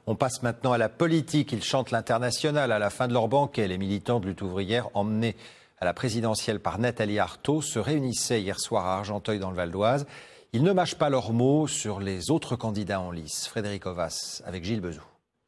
On passe maintenant à la politique. Ils chantent l'international à la fin de leur banquet. Les militants de lutte ouvrière emmenés à la présidentielle par Nathalie Arthaud se réunissaient hier soir à Argenteuil dans le Val d'Oise. Ils ne mâchent pas leurs mots sur les autres candidats en lice. Frédéric Ovas avec Gilles Bezou.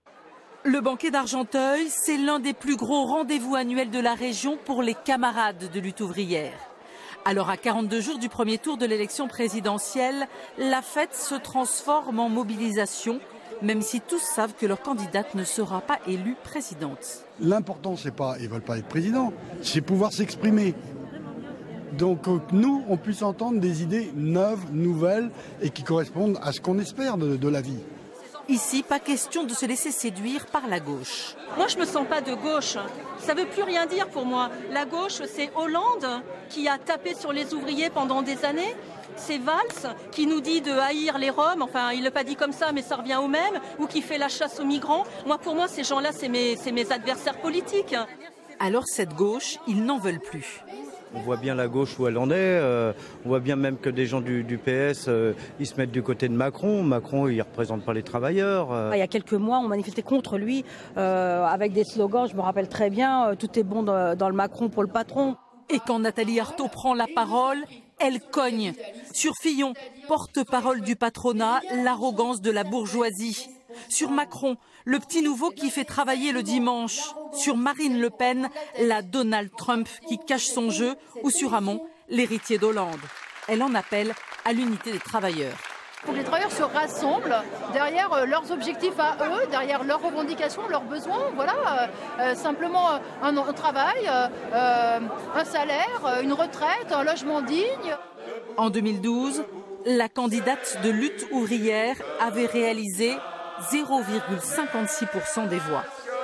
Le banquet d'Argenteuil, c'est l'un des plus gros rendez-vous annuels de la région pour les camarades de lutte ouvrière. Alors à 42 jours du premier tour de l'élection présidentielle, la fête se transforme en mobilisation, même si tous savent que leur candidate ne sera pas élue présidente. L'important, c'est pas, ils veulent pas être président, c'est pouvoir s'exprimer. Donc nous, on puisse entendre des idées neuves, nouvelles et qui correspondent à ce qu'on espère de la vie. Ici, pas question de se laisser séduire par la gauche. Moi, je ne me sens pas de gauche. Ça ne veut plus rien dire pour moi. La gauche, c'est Hollande qui a tapé sur les ouvriers pendant des années. C'est Valls qui nous dit de haïr les Roms. Enfin, il ne l'a pas dit comme ça, mais ça revient au même. Ou qui fait la chasse aux migrants. Moi, pour moi, ces gens-là, c'est mes adversaires politiques. Alors cette gauche, ils n'en veulent plus. On voit bien la gauche où elle en est, on voit bien même que des gens du PS, ils se mettent du côté de Macron. Macron, il ne représente pas les travailleurs. Il y a quelques mois, on manifestait contre lui avec des slogans, je me rappelle très bien, tout est bon dans le Macron pour le patron. Et quand Nathalie Arthaud prend la parole, elle cogne. Sur Fillon, porte-parole du patronat, l'arrogance de la bourgeoisie. Sur Macron, le petit nouveau qui fait travailler le dimanche. Sur Marine Le Pen, la Donald Trump qui cache son jeu. Ou sur Hamon, l'héritier d'Hollande. Elle en appelle à l'unité des travailleurs. Il faut que les travailleurs se rassemblent derrière leurs objectifs à eux, derrière leurs revendications, leurs besoins. Voilà, simplement un travail, un salaire, une retraite, un logement digne. En 2012, la candidate de lutte ouvrière avait réalisé 0,56% des voix.